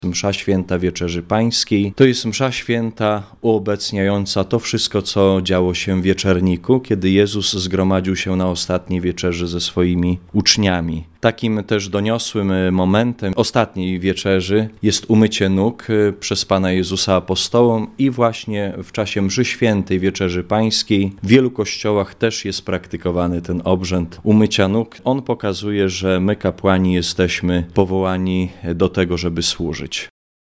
Msza święta Wieczerzy Pańskiej to jest msza święta uobecniająca to wszystko, co działo się w wieczerniku, kiedy Jezus zgromadził się na ostatniej wieczerzy ze swoimi uczniami. Takim też doniosłym momentem ostatniej wieczerzy jest umycie nóg przez Pana Jezusa apostołom i właśnie w czasie mszy świętej Wieczerzy Pańskiej w wielu kościołach też jest praktykowany ten obrzęd umycia nóg. On pokazuje, że my kapłani jesteśmy powołani do tego, żeby służyć.